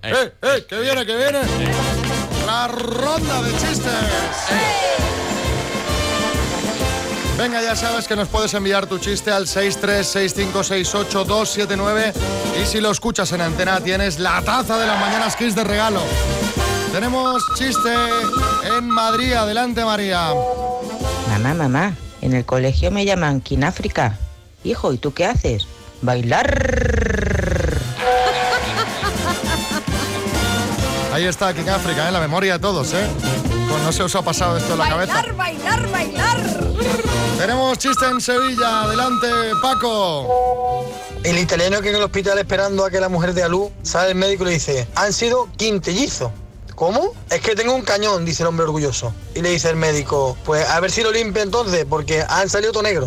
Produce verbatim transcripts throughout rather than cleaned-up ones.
¡Eh, eh! ¡Que viene, que viene! La ronda de chistes. Venga, ya sabes que nos puedes enviar tu chiste al seis tres seis cinco seis ocho dos siete nueve y si lo escuchas en antena tienes la taza de las Mañanas Kiss de regalo. Tenemos chiste en Madrid. Adelante, María. Mamá, mamá, en el colegio me llaman Kináfrica. Hijo, ¿y tú qué haces? Bailar. Ahí está, Kináfrica, en la memoria de todos, ¿eh? Pues no se os ha pasado esto en la bailar, cabeza. Bailar, bailar, bailar. Tenemos chiste en Sevilla. Adelante, Paco. El italiano que en el hospital esperando a que la mujer dé a luz, sale el médico y le dice, han sido quintellizos. ¿Cómo? Es que tengo un cañón, dice el hombre orgulloso. Y le dice el médico, pues a ver si lo limpia entonces, porque han salido todo negro.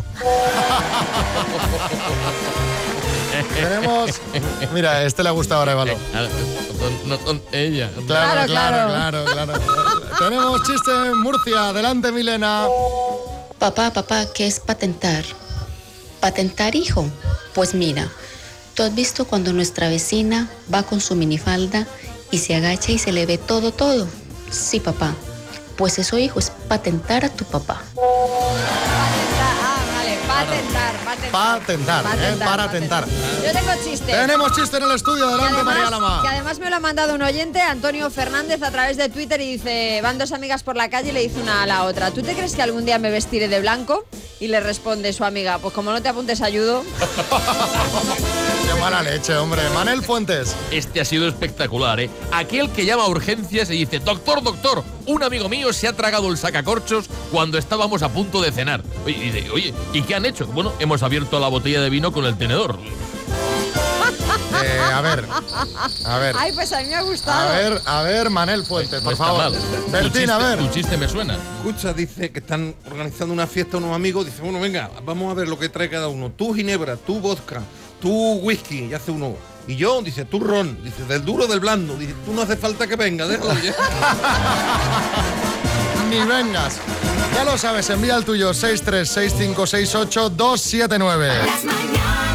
Tenemos... Mira, este le ha gustado ahora, Évalo. No son ella. Claro, claro, claro, claro. Tenemos chiste en Murcia. Adelante, Milena. Papá, papá, ¿qué es patentar? ¿Patentar, hijo? Pues mira, ¿tú has visto cuando nuestra vecina va con su minifalda y se agacha y se le ve todo, todo? Sí, papá. Pues eso, hijo, es patentar a tu papá. Ah, vale, patentar, patentar. Patentar, patentar, ¿eh? Para patentar. tentar. Yo tengo chiste. Tenemos chiste en el estudio. Adelante, además, María Lama. que además me lo ha mandado un oyente, Antonio Fernández, a través de Twitter y dice, van dos amigas por la calle y le dice una a la otra, ¿tú te crees que algún día me vestiré de blanco? Y le responde su amiga, pues como no te apuntes ayudo. Qué mala leche, hombre. Manel Fuentes. Este ha sido espectacular, ¿eh? Aquel que llama a urgencias y dice, doctor, doctor, un amigo mío se ha tragado el sacacorchos cuando estábamos a punto de cenar. Oye, y dice, oye, ¿y qué han hecho? Bueno, hemos abierto la botella de vino con el tenedor. Eh, a ver, a ver. Ay, pues a mí me ha gustado. A ver, a ver, Manel Fuentes, por favor. Bertín, a ver. Tu chiste me suena. Escucha, dice que están organizando una fiesta unos amigos. Dice, bueno, venga, vamos a ver lo que trae cada uno. Tú ginebra, tú vodka, tú whisky, y hace uno. Y yo, dice, tú ron. Dice, del duro o del blando. Dice, tú no hace falta que venga, déjalo ya. Ni vengas. Ya lo sabes, envía el tuyo seis tres seis cinco seis ocho dos siete nueve.